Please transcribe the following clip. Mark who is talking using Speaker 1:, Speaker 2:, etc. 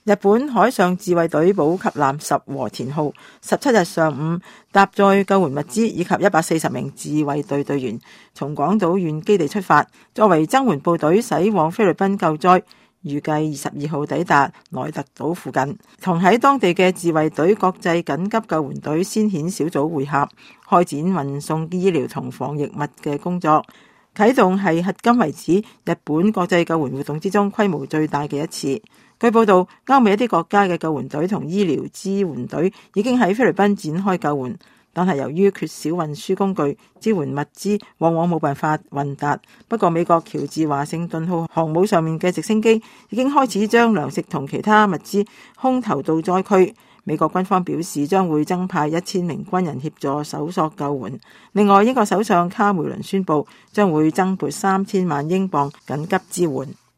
Speaker 1: 日本海上自衛隊補給艦十和田號17日上午搭載救援物資以及140名自衛隊隊員，從廣島縣基地出發，作為增援部隊駛往菲律賓救災，預計22號抵達萊特島附近，同喺當地嘅自衛隊國際緊急救援隊先遣小組會合，開展運送醫療同防疫物嘅工作。啟動係迄今為止日本國際救援活動之中規模最大嘅一次。據報道，歐美一啲國家嘅救援隊同醫療支援隊已經喺菲律賓展開救援，但係由於缺少運輸工具，支援物資往往冇辦法運達。不過美國喬治華盛頓號航母上面嘅直升機已經開始將糧食同其他物資空投到災區。美國軍方表示將會增派1000名軍人協助搜索救援。另外，英國首相卡梅倫宣布將會增撥3000萬英鎊緊急支援。